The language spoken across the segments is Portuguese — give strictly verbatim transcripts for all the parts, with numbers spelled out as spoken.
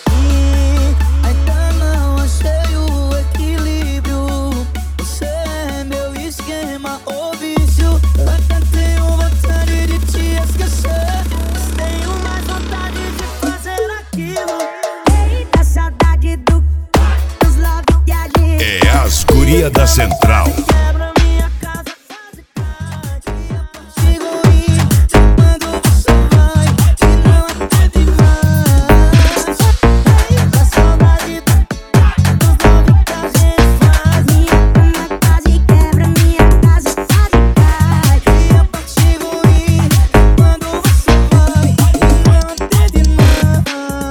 aqui. Ainda não achei o equilíbrio. Você é meu esquema ou vício. Até tenho vontade de te esquecer, mas tenho mais vontade de fazer aquilo. Eita, saudade do, dos love que a gente. É as guria da Central. Quebra minha casa, faz tarde. Eu consigo ir quando você vai e não é demais. Eita, saudade dos love que a gente faz. Minha cama quase quebra, minha casa quase cai. E eu consigo ir quando você vai e não é demais.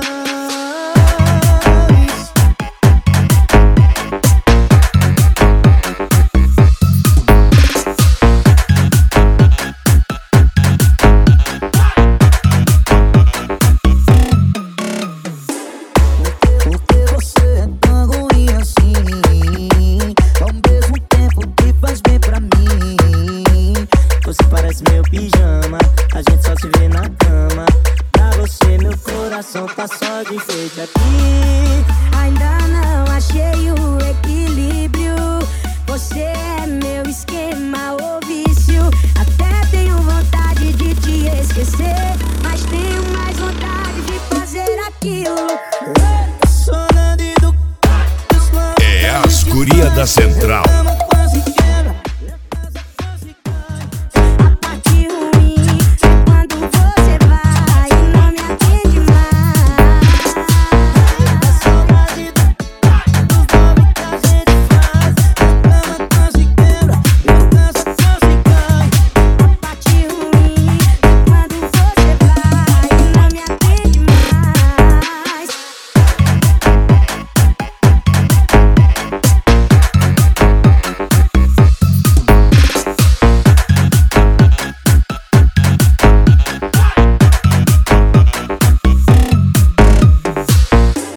Porque você é tão ruim assim, ao mesmo tempo que faz bem pra mim. Você parece meu pijama, a gente só se vê na cama. Pra você meu coração tá só de enfeite aqui. Ainda não achei o equilíbrio. Você é meu esquema ou vício. Até tenho vontade de te esquecer, mas tenho mais vontade de fazer aquilo. Saudade do É as guria da Central.